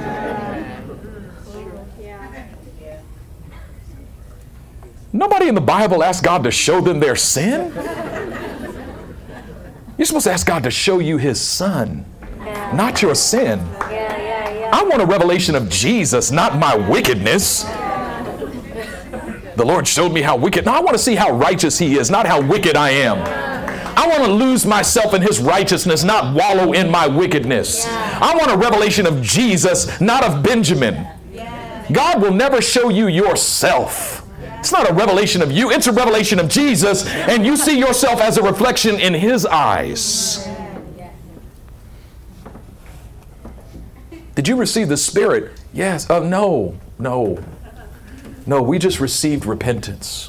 Nobody in the Bible asked God to show them their sin. You're supposed to ask God to show you his son, yeah. Not your sin. Yeah, yeah, yeah. I want a revelation of Jesus, not my wickedness. The Lord showed me how wicked. Now I want to see how righteous he is, not how wicked I am. I want to lose myself in his righteousness, not wallow in my wickedness. Yeah. I want a revelation of Jesus, not of Benjamin. Yeah. God will never show you yourself. It's not a revelation of you, it's a revelation of Jesus, and you see yourself as a reflection in his eyes. Did you receive the Spirit? Yes. Oh, no, no. No, we just received repentance.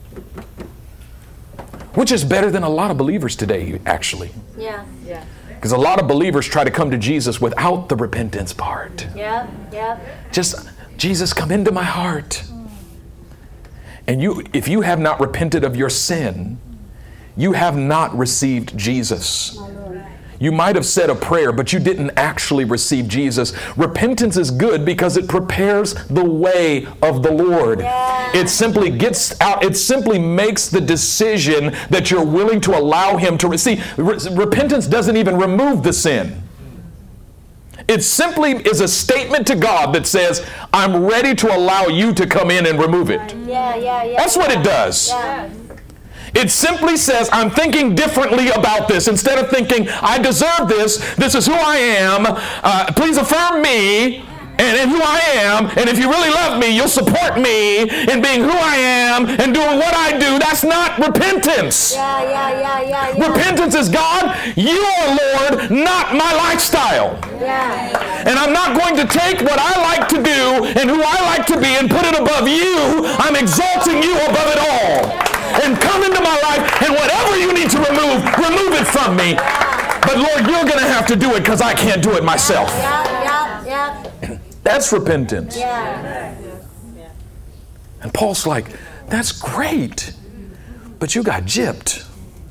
Which is better than a lot of believers today, actually. Yeah. Yeah. Because a lot of believers try to come to Jesus without the repentance part. Yep. Yep. Just, Jesus, come into my heart. And you, if you have not repented of your sin, you have not received Jesus. You might have said a prayer, but you didn't actually receive Jesus. Repentance is good because it prepares the way of the Lord. Yeah. It simply gets out, it simply makes the decision that you're willing to allow Him to receive. Re- repentance doesn't even remove the sin. It simply is a statement to God that says, I'm ready to allow you to come in and remove it. Yeah, yeah, yeah. That's what it does. Yeah. It simply says, I'm thinking differently about this. Instead of thinking, I deserve this, this is who I am, uh, please affirm me and, and who I am, and if you really love me, you'll support me in being who I am and doing what I do. That's not repentance. Yeah, yeah, yeah, yeah, yeah. Repentance is, God, you are Lord, not my lifestyle. Yeah. And I'm not going to take what I like to do and who I like to be and put it above you. I'm exalting you above it all. And come into my life, and whatever you need to remove, remove it from me. But Lord, you're going to have to do it because I can't do it myself. Yeah, yeah, yeah. That's repentance. Yeah. And Paul's like, that's great, but you got gypped.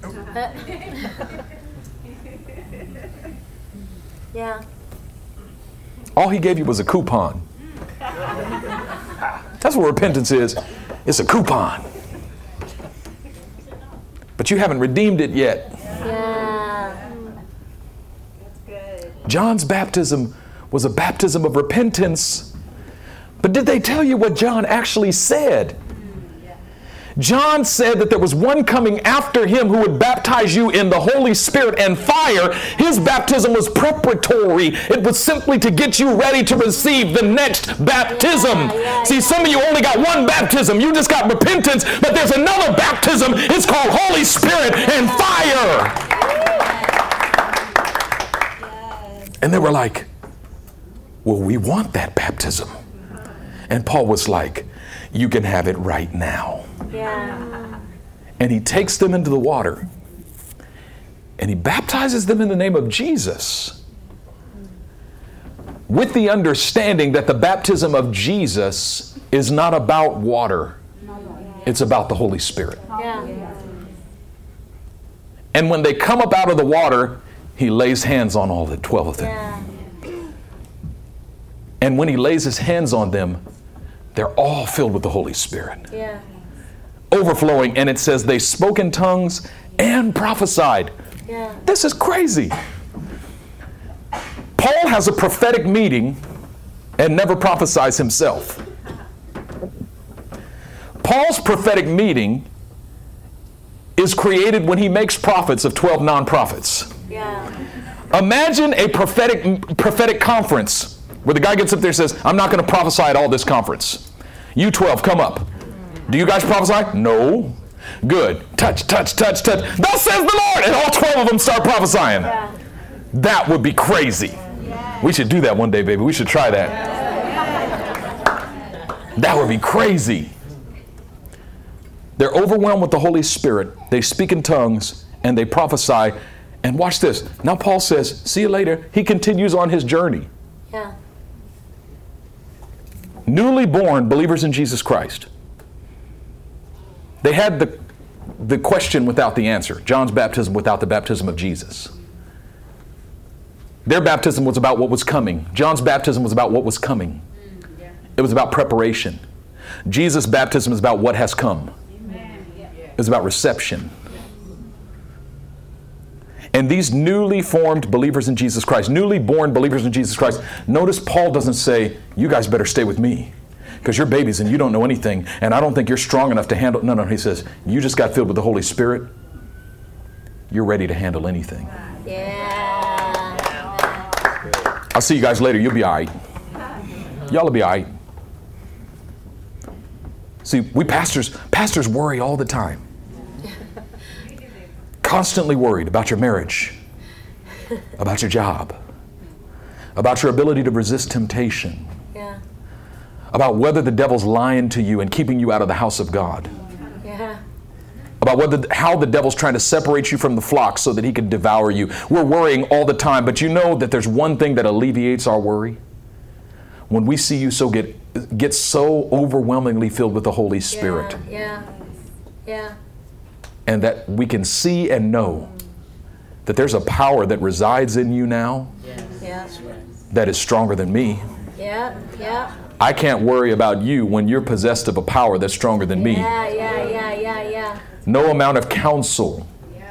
Yeah. All he gave you was a coupon. That's what repentance is. It's a coupon. But you haven't redeemed it yet. Yeah. That's good. John's baptism was a baptism of repentance. But did they tell you what John actually said? John said that there was one coming after him who would baptize you in the Holy Spirit and fire. His baptism was preparatory. It was simply to get you ready to receive the next baptism. Yeah, yeah, See, yeah. some of you only got one baptism. You just got repentance, but there's another baptism. It's called Holy Spirit and fire. And they were like, well, we want that baptism. And Paul was like, you can have it right now. Yeah. And he takes them into the water and he baptizes them in the name of Jesus, with the understanding that the baptism of Jesus is not about water, it's about the Holy Spirit. Yeah. And when they come up out of the water, he lays hands on all the twelve of them. Yeah. And when he lays his hands on them, they're all filled with the Holy Spirit. Yeah. Overflowing, and it says they spoke in tongues and prophesied. Yeah. This is crazy. Paul has a prophetic meeting and never prophesies himself. Paul's prophetic meeting is created when he makes prophets of twelve non-prophets. Yeah. Imagine a prophetic prophetic conference where the guy gets up there and says, I'm not going to prophesy at all this conference. You twelve, come up. Do you guys prophesy? No. Good. Touch, touch, touch, touch. Thus says the Lord. And all twelve of them start prophesying. Yeah. That would be crazy. We should do that one day, baby. We should try that. That would be crazy. They're overwhelmed with the Holy Spirit. They speak in tongues and they prophesy. And watch this. Now Paul says, see you later. He continues on his journey. Yeah. Newly born believers in Jesus Christ. They had the, the question without the answer. John's baptism without the baptism of Jesus. Their baptism was about what was coming. John's baptism was about what was coming. It was about preparation. Jesus' baptism is about what has come. It was about reception. And these newly formed believers in Jesus Christ, newly born believers in Jesus Christ, notice Paul doesn't say, you guys better stay with me because you're babies and you don't know anything and I don't think you're strong enough to handle. No, no, he says, you just got filled with the Holy Spirit. You're ready to handle anything. Yeah. I'll see you guys later. You'll be all right. Y'all will be all right. See, we pastors, pastors worry all the time. Constantly worried about your marriage, about your job, about your ability to resist temptation, Yeah. about whether the devil's lying to you and keeping you out of the house of God, Yeah. about whether how the devil's trying to separate you from the flock so that he could devour you. We're worrying all the time, but you know that there's one thing that alleviates our worry. When we see you so get get so overwhelmingly filled with the Holy Spirit, Yeah. Yeah. and that we can see and know that there's a power that resides in you now Yeah. that is stronger than me. Yeah. Yeah. I can't worry about you when you're possessed of a power that's stronger than me. Yeah. Yeah. Yeah. Yeah. Yeah. No amount of counsel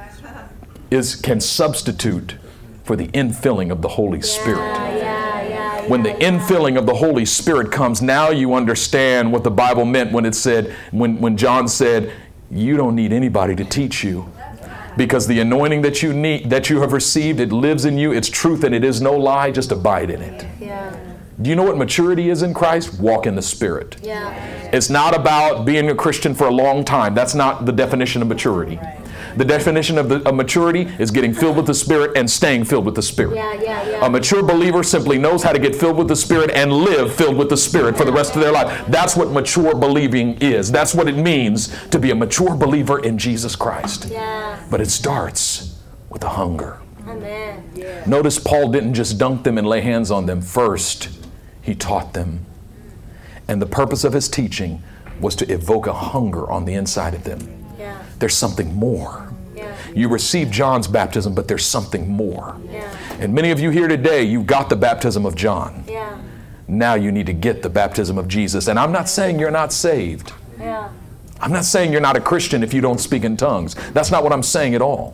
is can substitute for the infilling of the Holy Spirit. Yeah. Yeah. Yeah. When the infilling of the Holy Spirit comes, now you understand what the Bible meant when it said, when, when John said, you don't need anybody to teach you. Because the anointing that you need, that you have received, it lives in you. It's truth and it is no lie. Just abide in it. Yeah. Do you know what maturity is in Christ? Walk in the Spirit. Yeah. It's not about being a Christian for a long time. That's not the definition of maturity. The definition of, the, of maturity is getting filled with the Spirit and staying filled with the Spirit. Yeah. Yeah. Yeah. A mature believer simply knows how to get filled with the Spirit and live filled with the Spirit for the rest of their life. That's what mature believing is. That's what it means to be a mature believer in Jesus Christ. Yeah. But it starts with a hunger. Amen. Yeah. Notice Paul didn't just dunk them and lay hands on them. First, he taught them. And the purpose of his teaching was to evoke a hunger on the inside of them. Yeah. There's something more. Yeah. You received John's baptism, but there's something more. Yeah. And many of you here today, you got the baptism of John. Yeah. Now you need to get the baptism of Jesus. And I'm not saying you're not saved. Yeah. I'm not saying you're not a Christian if you don't speak in tongues. That's not what I'm saying at all.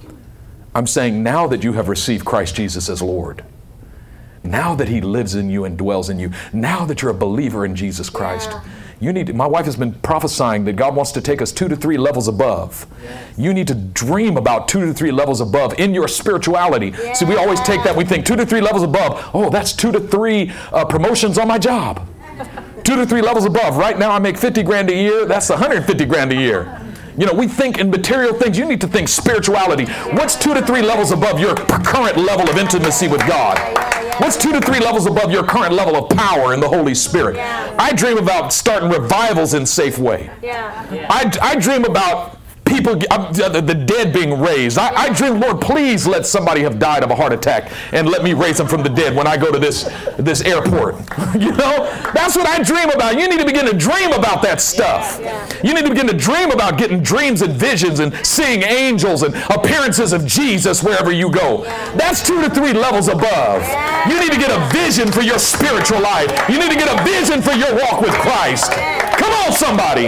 I'm saying now that you have received Christ Jesus as Lord, now that he lives in you and dwells in you, now that you're a believer in Jesus Christ, Yeah. you need to, my wife has been prophesying that God wants to take us two to three levels above. You need to dream about two to three levels above in your spirituality. Yeah. See, we always take that, we think two to three levels above, oh, that's two to three uh, promotions on my job. Two to three levels above. Right now I make fifty grand a year, that's one hundred fifty grand a year. You know, we think in material things. You need to think spirituality. What's two to three levels above your current level of intimacy with God? What's two to three levels above your current level of power in the Holy Spirit? Yeah. I dream about starting revivals in Safeway. Yeah. I, I dream about people, uh, the the dead being raised. I, I dream, Lord, please let somebody have died of a heart attack and let me raise them from the dead when I go to this, this airport. You know, that's what I dream about. You need to begin to dream about that stuff. Yeah. You need to begin to dream about getting dreams and visions and seeing angels and appearances of Jesus wherever you go. That's two to three levels above. You need to get a vision for your spiritual life. You need to get a vision for your walk with Christ. Come on, somebody.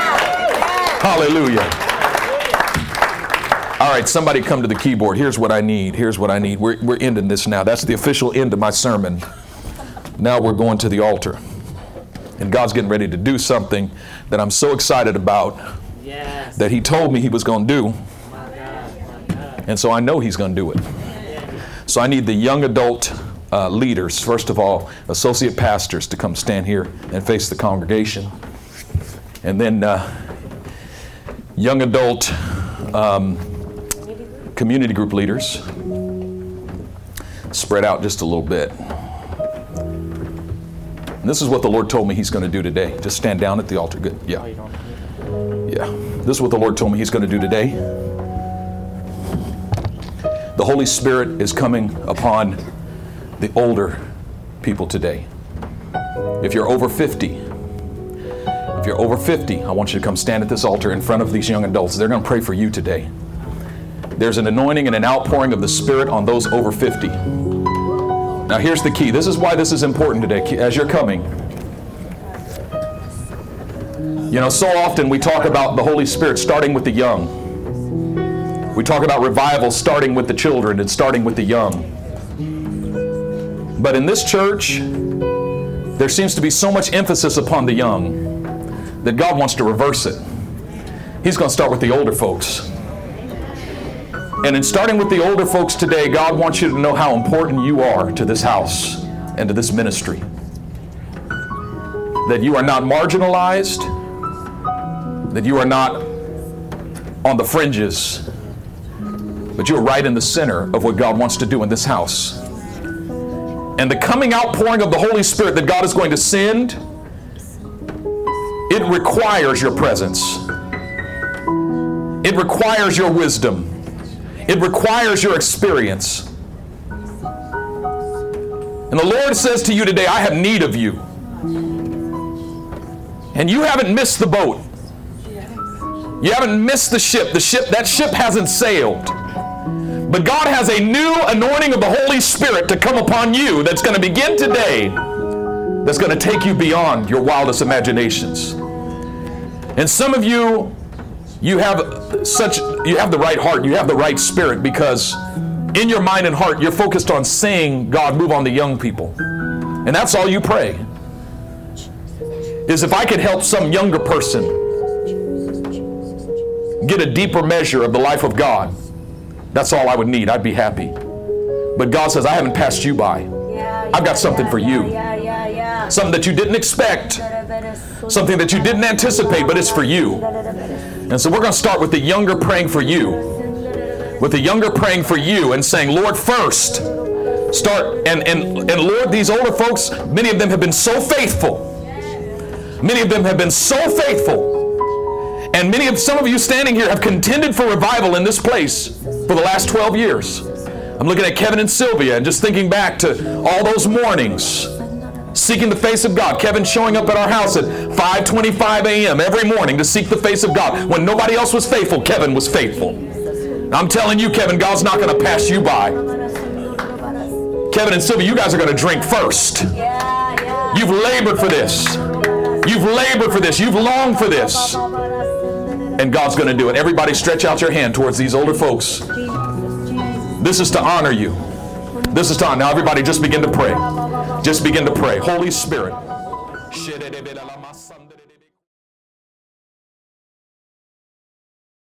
Hallelujah. All right, somebody come to the keyboard. Here's what I need. Here's what I need. We're, we're ending this now. That's the official end of my sermon. Now we're going to the altar. And God's getting ready to do something that I'm so excited about, Yes. that he told me he was going to do. My God. My God. And so I know he's going to do it. So I need the young adult uh, leaders, first of all, associate pastors, to come stand here and face the congregation. And then uh, young adult um, community group leaders, spread out just a little bit. And this is what the Lord told me he's going to do today. Just stand down at the altar. Good. Yeah. Yeah. This is what the Lord told me he's going to do today. The Holy Spirit is coming upon the older people today. If you're over fifty, if you're over fifty, I want you to come stand at this altar in front of these young adults. They're going to pray for you today. There's an anointing and an outpouring of the Spirit on those over fifty. Now here's the key. This is why this is important today as you're coming. You know, so often we talk about the Holy Spirit starting with the young. We talk about revival starting with the children and starting with the young. But in this church, there seems to be so much emphasis upon the young that God wants to reverse it. He's going to start with the older folks. And in starting with the older folks today, God wants you to know how important you are to this house and to this ministry. That you are not marginalized, that you are not on the fringes, but you are right in the center of what God wants to do in this house. And the coming outpouring of the Holy Spirit that God is going to send, it requires your presence. It requires your wisdom. It requires your experience. And the Lord says to you today, I have need of you. And you haven't missed the boat. You haven't missed the ship. The ship, that ship hasn't sailed. But God has a new anointing of the Holy Spirit to come upon you that's going to begin today, that's going to take you beyond your wildest imaginations. And some of you, you have such, you have the right heart, you have the right spirit, because in your mind and heart, you're focused on seeing God move on the young people. And that's all you pray. Is if I could help some younger person get a deeper measure of the life of God, that's all I would need. I'd be happy. But God says, I haven't passed you by. Yeah, I've got something yeah, for you. Yeah, yeah, yeah. Something that you didn't expect. Something that you didn't anticipate, but it's for you. And so we're going to start with the younger praying for you. With the younger praying for you and saying, Lord, first, start. And, and, and Lord, these older folks, many of them have been so faithful. Many of them have been so faithful. And many of, some of you standing here have contended for revival in this place for the last twelve years. I'm looking at Kevin and Sylvia and just thinking back to all those mornings seeking the face of God. Kevin showing up at our house at five twenty-five a.m. every morning to seek the face of God. When nobody else was faithful, Kevin was faithful. And I'm telling you, Kevin, God's not going to pass you by. Kevin and Sylvia, you guys are going to drink first. You've labored for this. You've labored for this. You've longed for this. And God's going to do it. Everybody stretch out your hand towards these older folks. This is to honor you. This is to honor. Now everybody just begin to pray. Just begin to pray. Holy Spirit.